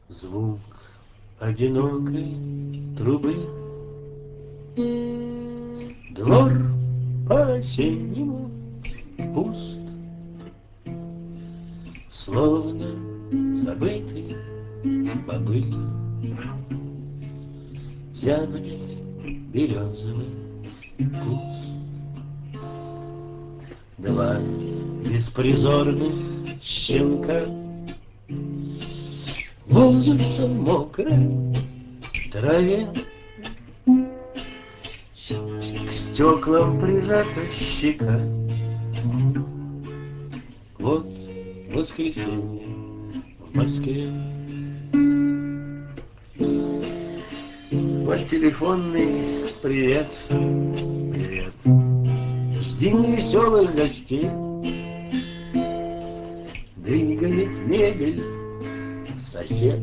Звук одинокой трубы. Двор по-осеннему пуст, словно забытый бобыль. Зябнет березовый куст. Два беспризорных щенка возятся в мокрой траве. К стеклам прижата щека. Вот воскресенье в Москве. Вот телефонный привет. Привет. Жди невеселых гостей. Двигает мебель сосед.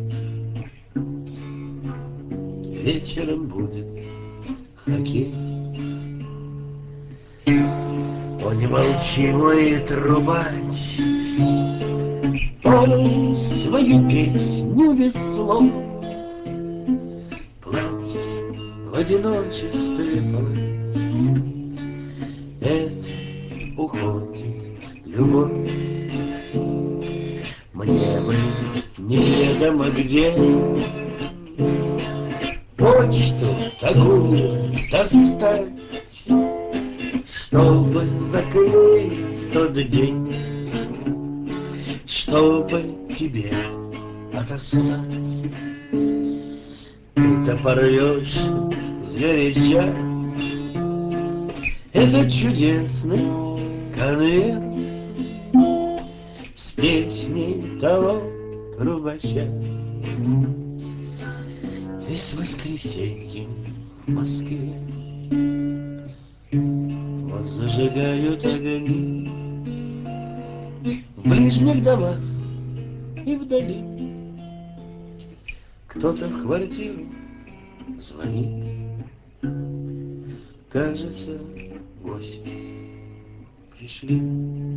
Вечером будет хоккей. О, не молчи, мой трубач, пой свою песню без слов. Плачь в одиночестве, плачь. Это уходит любовь. Мне бы неведомо где почту такую достать, чтобы заклеить тот день, чтобы тебе отослать. Ты-то порвешь сгоряча этот чудесный конверт с песней того трубача. И с воскресеньем в Москве. Вот зажигают огни в ближних домах и вдали. Кто-то в квартиру звонит. Кажется, гости пришли.